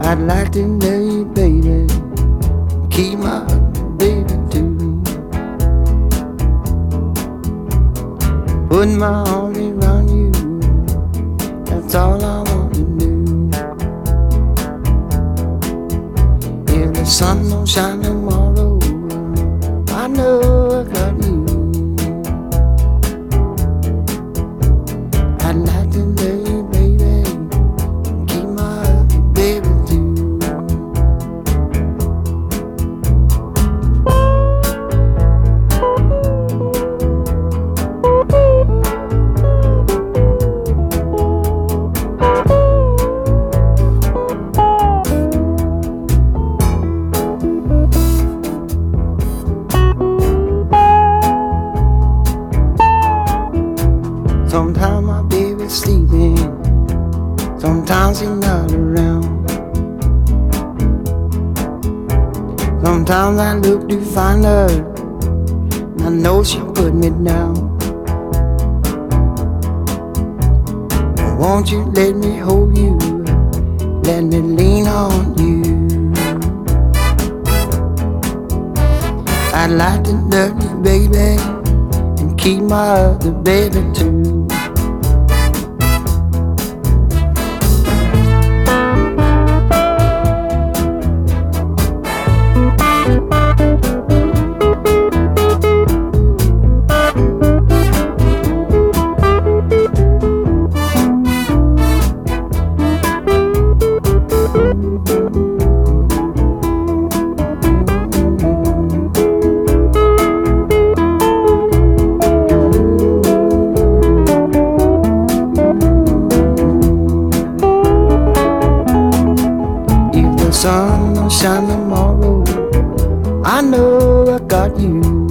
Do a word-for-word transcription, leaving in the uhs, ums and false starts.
I'd like to know you, baby, keep my baby too. Put my arms around you, that's all I want to do. If the sun don't shine tomorrow, I know I got you. I'd like to know you, baby, keep my baby too. Sometimes my baby's sleeping, sometimes she's not around. Sometimes I look to find her, and I know she'll put me down. But won't you let me hold you, let me lean on you. I'd like to love you, baby, and keep my other baby too. Sun will shine tomorrow, I know I got you.